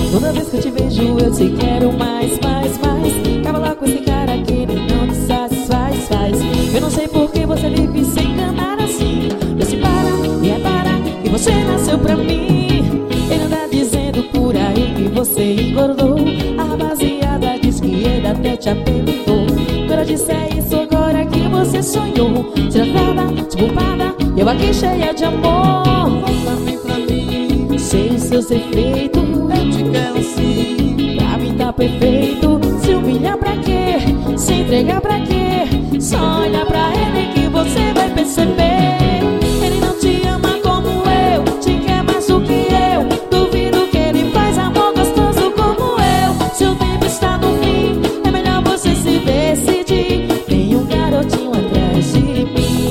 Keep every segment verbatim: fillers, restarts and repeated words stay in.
Toda vez que eu te vejo eu te quero mais, mais, mais. Acaba lá com esse cara que ele não te satisfaz, faz. Eu não sei por que você vive se enganar assim. Eu se para e repara que você nasceu pra mim. Ele anda dizendo por aí que você engordou. A rapaziada diz que ele até te apelidou. Quando eu disser isso agora que você sonhou, desgraçada, desculpada, eu aqui cheia de amor. Volta bem pra mim, sei os seus defeitos, eu te quero assim. pra mim tá perfeito. Se humilhar pra quê? Se entregar pra quê? Só olha pra ele que você vai perceber. Ele não te ama como eu, te quer mais do que eu. Duvido que ele faz amor gostoso como eu. Seu tempo está no fim, é melhor você se decidir. Tem um garotinho atrás de mim.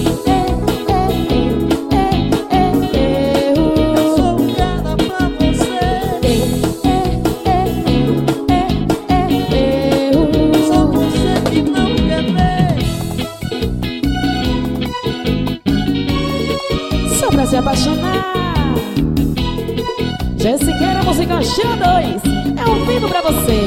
Eu sou o cara pra você. Só você que não quer ver. Só pra se apaixonar. Jessiqueira, música Chama dois. É um vivo pra você.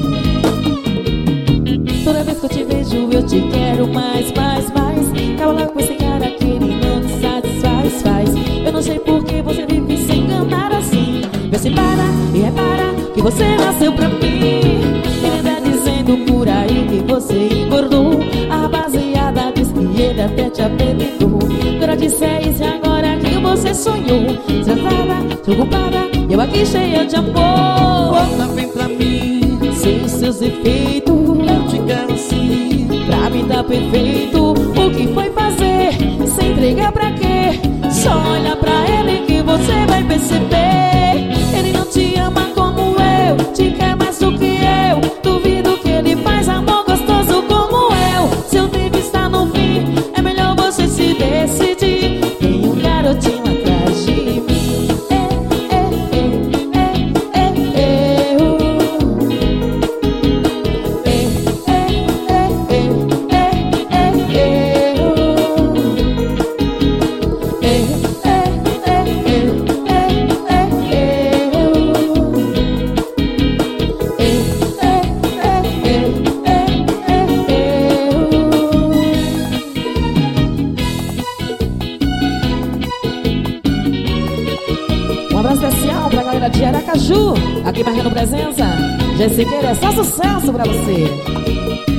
Toda vez que eu te vejo eu te quero mais, mais, mais. Acaba lá com esse cara que ele não te satisfaz, faz. Eu não sei por que você vive se enganar assim. Vê se para e repara que você nasceu pra mim. Ele anda dizendo por aí que você engordou. A rapaziada diz que ele até te apelidou. Quando eu disser isso agora que você sonhou, desgraçada, preocupada, eu aqui cheia de amor. Volta bem pra mim, Sei os seus defeitos, eu te quero assim. pra mim tá perfeito. O que foi fazer? Se entregar pra quê? Só olha pra ele que você vai perceber. Ele não te ama como eu, te quer mais do que eu. Duvido que ele faz amor gostoso como eu. Seu tempo está no fim, é melhor você se decidir. Tem um garotinho atrás de mim. Um abraço especial pra galera de Aracaju, aqui marcando presença. Jessiqueira, é só sucesso pra você.